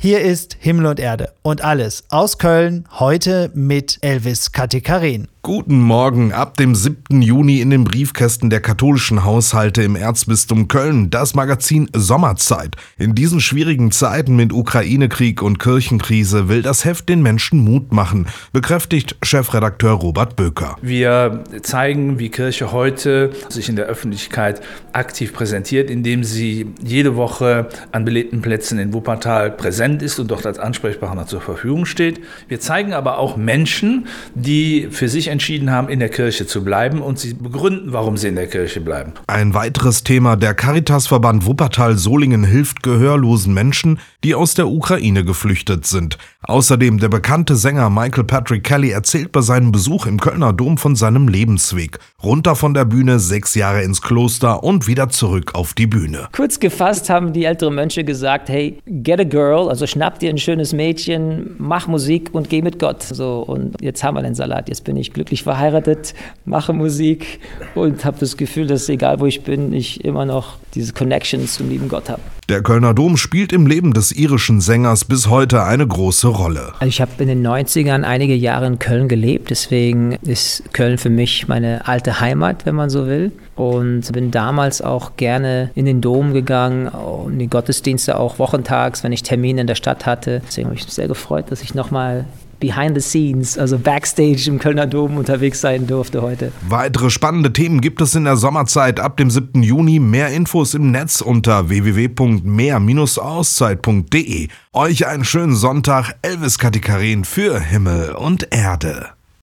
Hier ist Himmel und Erde und alles aus Köln, heute mit Elvis Katekarin. Guten Morgen, ab dem 7. Juni in den Briefkästen der katholischen Haushalte im Erzbistum Köln, das Magazin Sommerzeit. In diesen schwierigen Zeiten mit Ukraine-Krieg und Kirchenkrise will das Heft den Menschen Mut machen, bekräftigt Chefredakteur Robert Böker. Wir zeigen, wie Kirche heute sich in der Öffentlichkeit aktiv präsentiert, indem sie jede Woche an belebten Plätzen in Wuppertal präsent ist und dort als Ansprechpartner zur Verfügung steht. Wir zeigen aber auch Menschen, die für sich entschieden haben, in der Kirche zu bleiben, und sie begründen, warum sie in der Kirche bleiben. Ein weiteres Thema: Der Caritasverband Wuppertal-Solingen hilft gehörlosen Menschen, die aus der Ukraine geflüchtet sind. Außerdem der bekannte Sänger Michael Patrick Kelly erzählt bei seinem Besuch im Kölner Dom von seinem Lebensweg. Runter von der Bühne, 6 Jahre ins Kloster und wieder zurück auf die Bühne. Kurz gefasst haben die älteren Mönche gesagt, hey, get a girl, also schnapp dir ein schönes Mädchen, mach Musik und geh mit Gott. So, und jetzt haben wir den Salat, jetzt bin ich glücklich verheiratet, mache Musik und habe das Gefühl, dass egal wo ich bin, ich immer noch diese Connections zum lieben Gott habe. Der Kölner Dom spielt im Leben des irischen Sängers bis heute eine große Rolle. Also ich habe in den 90ern einige Jahre in Köln gelebt, deswegen ist Köln für mich meine alte Heimat, wenn man so will. Und bin damals auch gerne in den Dom gegangen, in die Gottesdienste auch wochentags, wenn ich Termine in der Stadt hatte. Deswegen habe ich mich sehr gefreut, dass ich nochmal behind the scenes, also Backstage im Kölner Dom unterwegs sein durfte heute. Weitere spannende Themen gibt es in der Sommerzeit ab dem 7. Juni. Mehr Infos im Netz unter www.mehr-auszeit.de. Euch einen schönen Sonntag. Elvis Katekarin für Himmel und Erde.